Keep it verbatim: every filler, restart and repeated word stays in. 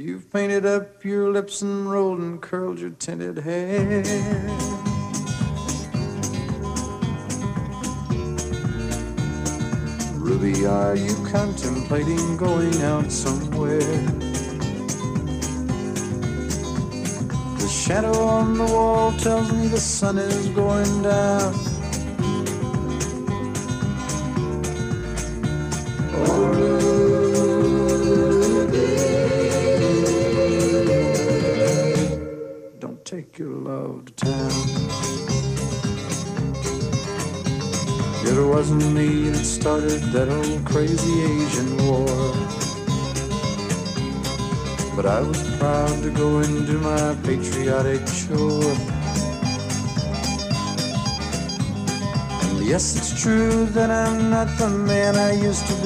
You've painted up your lips and rolled and curled your tinted hair. Ruby, are you contemplating going out somewhere? The shadow on the wall tells me the sun is going down. Oh, Ruby, don't take your love to town. It wasn't me that started that old crazy Asian war, but I was proud to go and do my patriotic chore. And yes, it's true that I'm not the man I used to be.